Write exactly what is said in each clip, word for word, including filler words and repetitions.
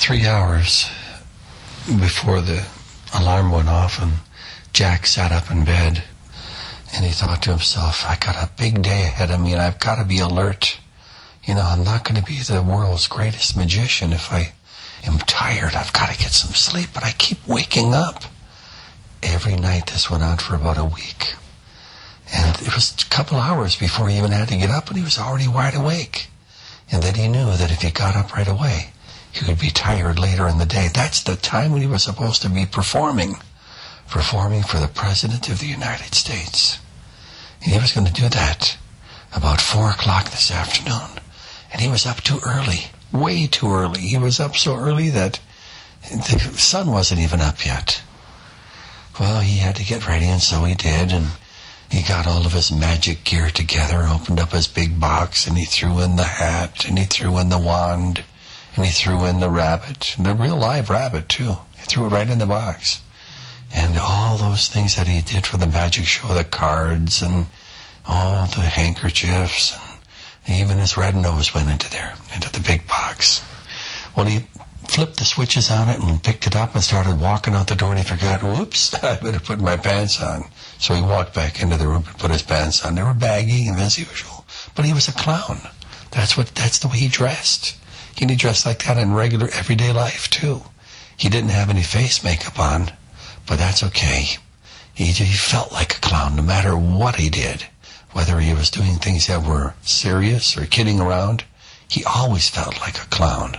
three hours before the alarm went off, and Jack sat up in bed, and he thought to himself, I got a big day ahead of me, and I've got to be alert. You know, I'm not going to be the world's greatest magician if I am tired. I've got to get some sleep, but I keep waking up. Every night this went on for about a week. And it was a couple hours before he even had to get up, and he was already wide awake. And then he knew that if he got up right away, he would be tired later in the day. That's the time when he was supposed to be performing. Performing for the President of the United States. And he was going to do that about four o'clock this afternoon. And he was up too early. Way too early. He was up so early that the sun wasn't even up yet. Well, he had to get ready, and so he did, and he got all of his magic gear together, opened up his big box, and he threw in the hat, and he threw in the wand, and he threw in the rabbit, and a real live rabbit, too. He threw it right in the box. And all those things that he did for the magic show, the cards, and all the handkerchiefs, and even his red nose went into there, into the big box. Well, he flipped the switches on it and picked it up and started walking out the door, and he forgot, whoops, I better put my pants on. So he walked back into the room and put his pants on. They were baggy and as usual. But he was a clown. That's what. That's the way he dressed. He dressed like that in regular, everyday life, too. He didn't have any face makeup on, but that's okay. He, he felt like a clown no matter what he did. Whether he was doing things that were serious or kidding around, he always felt like a clown.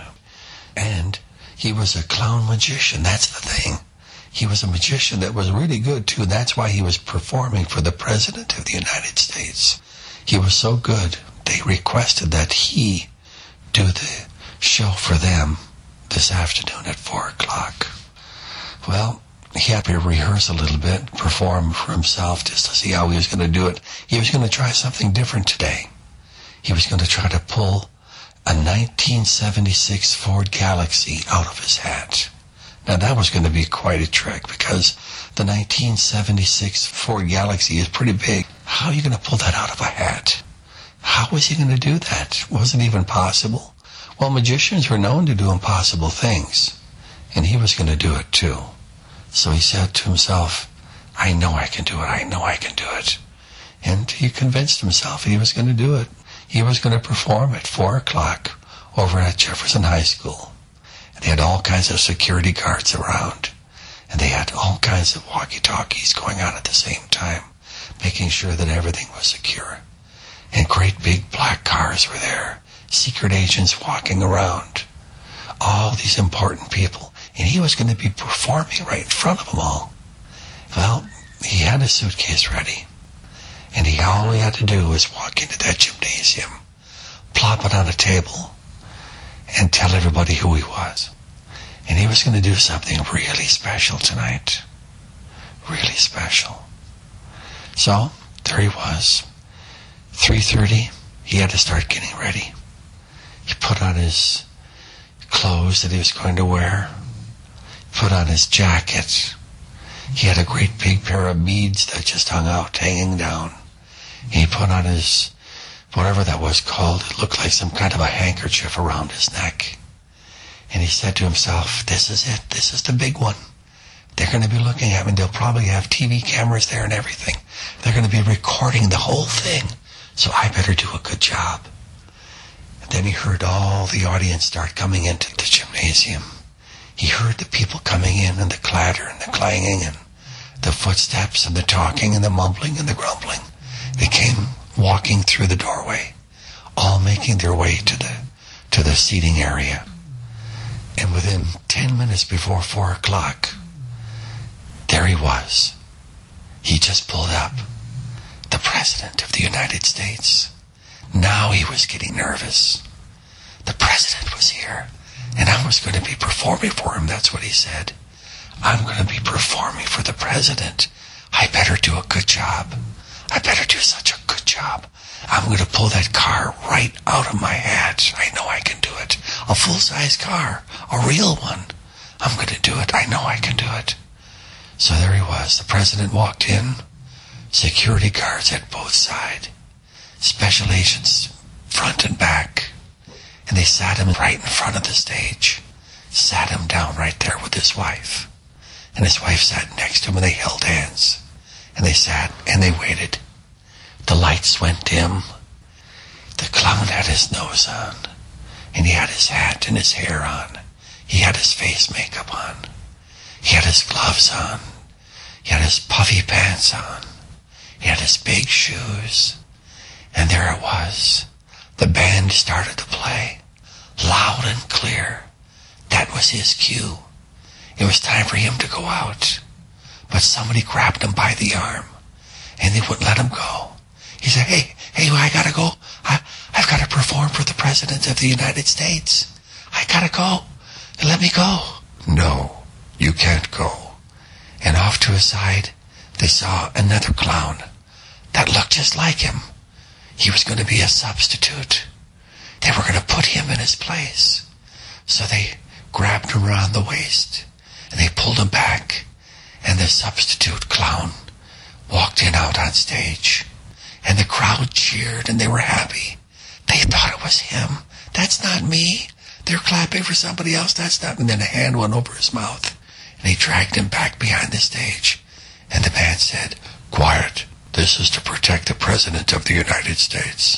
And he was a clown magician. That's the thing. He was a magician that was really good, too. That's why he was performing for the President of the United States. He was so good, they requested that he do the show for them this afternoon at four o'clock. Well, he had to rehearse a little bit, perform for himself just to see how he was going to do it. He was going to try something different today. He was going to try to pull a nineteen seventy-six Ford Galaxy out of his hat. Now that was going to be quite a trick because the nineteen seventy-six Ford Galaxy is pretty big. How are you going to pull that out of a hat? How was he going to do that? Wasn't even possible. Well, magicians were known to do impossible things, and he was going to do it too. So he said to himself, I know I can do it, I know I can do it. And he convinced himself he was going to do it. He was going to perform at four o'clock over at Jefferson High School. And they had all kinds of security guards around. And they had all kinds of walkie-talkies going on at the same time, making sure that everything was secure. And great big black cars were there, secret agents walking around, all these important people. And he was going to be performing right in front of them all. Well, he had his suitcase ready. And he all he had to do was walk into that gymnasium, plop it on a table, and tell everybody who he was. And he was going to do something really special tonight. Really special. So, there he was. three thirty, he had to start getting ready. He put on his clothes that he was going to wear, put on his jacket. He had a great big pair of beads that just hung out, hanging down. He put on his, whatever that was called, it looked like some kind of a handkerchief around his neck. And he said to himself, this is it, this is the big one. They're going to be looking at me, they'll probably have T V cameras there and everything. They're going to be recording the whole thing, so I better do a good job. And then he heard all the audience start coming into the gymnasium. He heard the people coming in and the clatter and the clanging and the footsteps and the talking and the mumbling and the grumbling. They came walking through the doorway, all making their way to the to the seating area. And within ten minutes before four o'clock, there he was. He just pulled up. The President of the United States. Now he was getting nervous. The President was here, and I was going to be performing for him. That's what he said. I'm going to be performing for the President. I better do a good job. I better do such a good job. I'm going to pull that car right out of my hat. I know I can do it. A full-size car. A real one. I'm going to do it. I know I can do it. So there he was. The President walked in. Security guards at both sides. Special agents front and back. And they sat him right in front of the stage. sat him down right there with his wife. And his wife sat next to him, and they held hands. And they sat, and they waited. The lights went dim. The clown had his nose on, and he had his hat and his hair on. He had his face makeup on. He had his gloves on. He had his puffy pants on. He had his big shoes. And there it was. The band started to play, loud and clear. That was his cue. It was time for him to go out. But somebody grabbed him by the arm, and they wouldn't let him go. He said, hey, hey, I gotta go. I, I've got to perform for the President of the United States. I gotta go. Let me go. No, you can't go. And off to his side, they saw another clown that looked just like him. He was going to be a substitute. They were going to put him in his place. So they grabbed him around the waist, and they pulled him back, and the substitute clown walked in out on stage. And the crowd cheered, and they were happy. They thought it was him. That's not me. They're clapping for somebody else. That's not. And then a hand went over his mouth, and he dragged him back behind the stage. And the man said, quiet. This is to protect the President of the United States.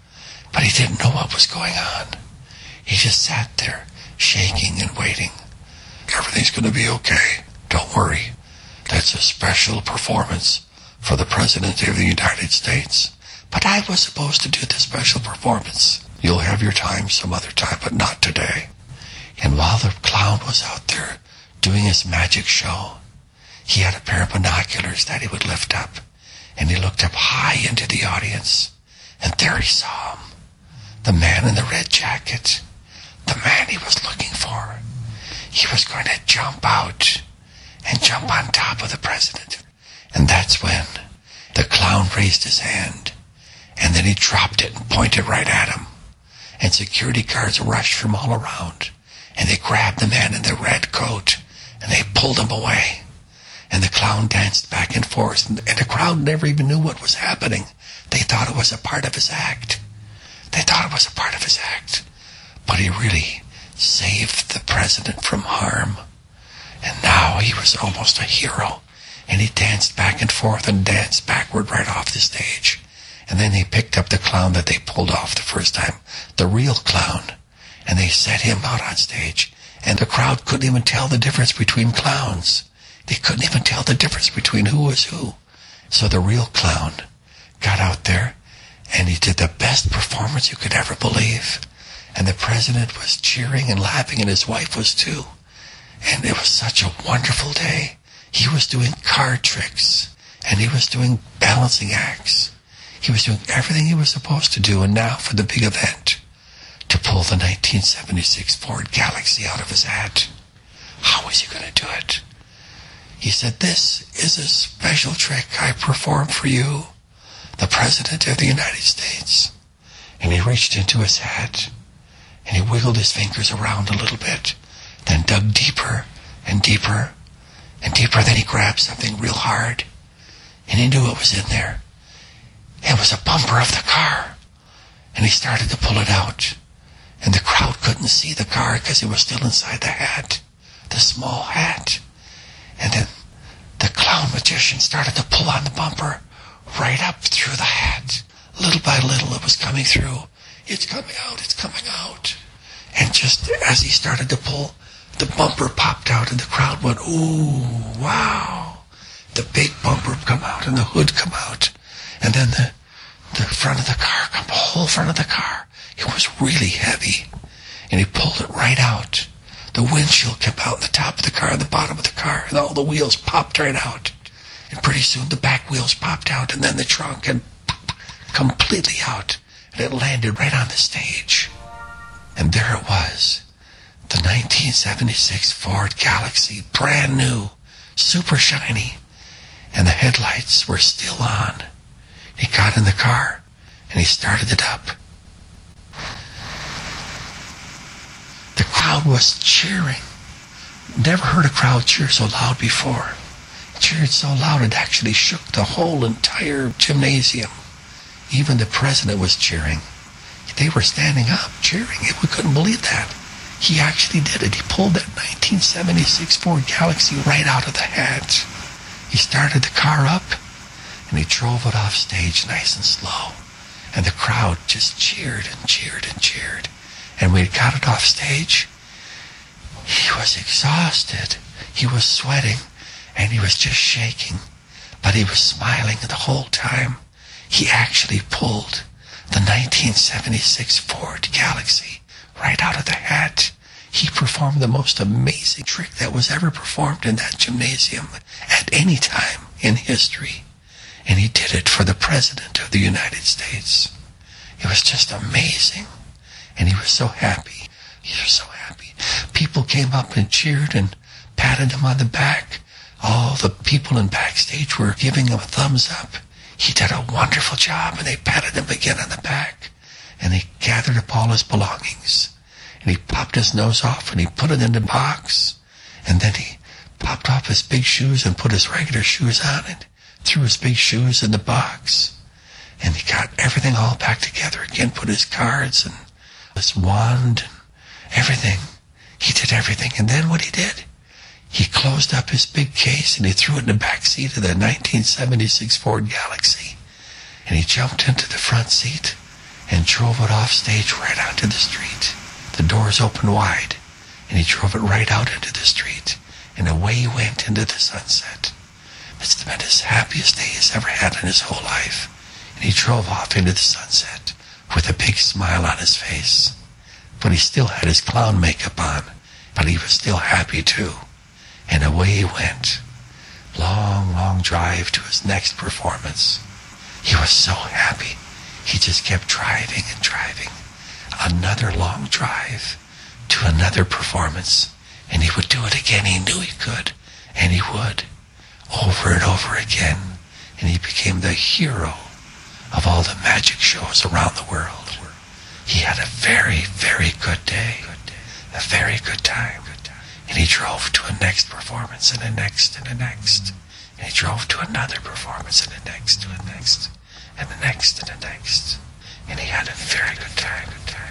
But he didn't know what was going on. He just sat there, shaking and waiting. Everything's going to be okay. Don't worry. That's a special performance for the President of the United States. But I was supposed to do the special performance. You'll have your time some other time, but not today. And while the clown was out there doing his magic show, he had a pair of binoculars that he would lift up, and he looked up high into the audience, and there he saw him, the man in the red jacket, the man he was looking for. He was going to jump out and jump on top of the President. And that's when the clown raised his hand, and then he dropped it and pointed right at him. And security guards rushed from all around, and they grabbed the man in the red coat, and they pulled him away. And the clown danced back and forth, and, and the crowd never even knew what was happening. They thought it was a part of his act. They thought it was a part of his act. But he really saved the President from harm. And now he was almost a hero. And he danced back and forth and danced backward right off the stage. And then they picked up the clown that they pulled off the first time, the real clown, and they set him out on stage. And the crowd couldn't even tell the difference between clowns. They couldn't even tell the difference between who was who. So the real clown got out there, and he did the best performance you could ever believe. And the President was cheering and laughing, and his wife was too. And it was such a wonderful day. He was doing card tricks, and he was doing balancing acts. He was doing everything he was supposed to do, and now for the big event, to pull the nineteen seventy-six Ford Galaxy out of his hat. How was he going to do it? He said, this is a special trick I performed for you, the President of the United States. And he reached into his hat, and he wiggled his fingers around a little bit, then dug deeper and deeper and deeper. Then he grabbed something real hard, and he knew what was in there. It was a bumper of the car, and he started to pull it out, and the crowd couldn't see the car because it was still inside the hat, the small hat. And then the clown magician started to pull on the bumper right up through the hat. Little by little it was coming through. It's coming out, it's coming out. And just as he started to pull, the bumper popped out, and the crowd went, ooh, wow. The big bumper come out and the hood come out. And then the, the front of the car, come, the whole front of the car. It was really heavy. And he pulled it right out. The windshield came out, the top of the car, the bottom of the car, and all the wheels popped right out. And pretty soon the back wheels popped out, and then the trunk, and completely out. And it landed right on the stage. And there it was. The nineteen seventy-six Ford Galaxy, brand new, super shiny. And the headlights were still on. He got in the car, and he started it up. The crowd was cheering. Never heard a crowd cheer so loud before. It cheered so loud it actually shook the whole entire gymnasium. Even the President was cheering. They were standing up, cheering. We couldn't believe that. He actually did it. He pulled that nineteen seventy-six Ford Galaxie right out of the hat. He started the car up, and he drove it off stage nice and slow. And the crowd just cheered and cheered and cheered. And when he got it off stage, he was exhausted. He was sweating, and he was just shaking. But he was smiling the whole time. He actually pulled the nineteen seventy-six Ford Galaxie right out of the hat. He performed the most amazing trick that was ever performed in that gymnasium at any time in history. And he did it for the President of the United States. It was just amazing. And he was so happy. He was so happy. People came up and cheered and patted him on the back. All the people in backstage were giving him a thumbs up. He did a wonderful job, and they patted him again on the back. And he gathered up all his belongings. And he popped his nose off, and he put it in the box. And then he popped off his big shoes and put his regular shoes on and threw his big shoes in the box. And he got everything all back together again, put his cards and his wand and everything. He did everything. And then what he did, he closed up his big case and he threw it in the back seat of the nineteen seventy-six Ford Galaxie. And he jumped into the front seat and drove it off stage right onto the street. The doors opened wide, and he drove it right out into the street. And away he went into the sunset. It's been his happiest day he's ever had in his whole life. And he drove off into the sunset with a big smile on his face. But he still had his clown makeup on, but he was still happy too. And away he went. Long, long drive to his next performance. He was so happy. He just kept driving and driving. Another long drive to another performance. And he would do it again. He knew he could. And he would. Over and over again. And he became the hero of all the magic shows around the world. He had a very, very good day. A very good time. And he drove to a next performance and a next and a next. And he drove to another performance and a next to a next and the next and the next. And he had a very good time. Good time.